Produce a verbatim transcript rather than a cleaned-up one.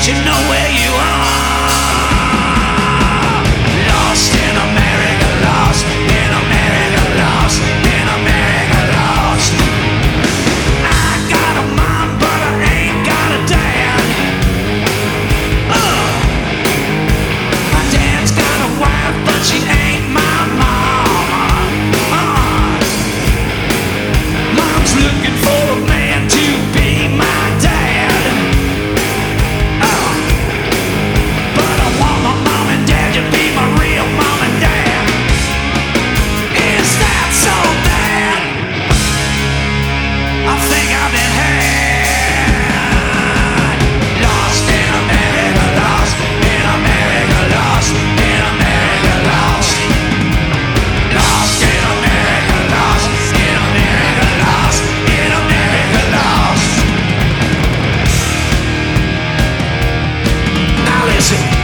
you know where you are? Lost in America, lost in America, lost in America, lost. I got a mom, but I ain't got a dad. Uh. My dad's got a wife, but she ain't my mom. Uh. Mom's looking for a man to be my dad. Uh. But I want my mom and dad to be my real mom and dad. Is that so bad? I think I've been had. Lost in America, lost in America, lost in America, lost. Lost in America, lost in America, lost in America, lost. Now listen.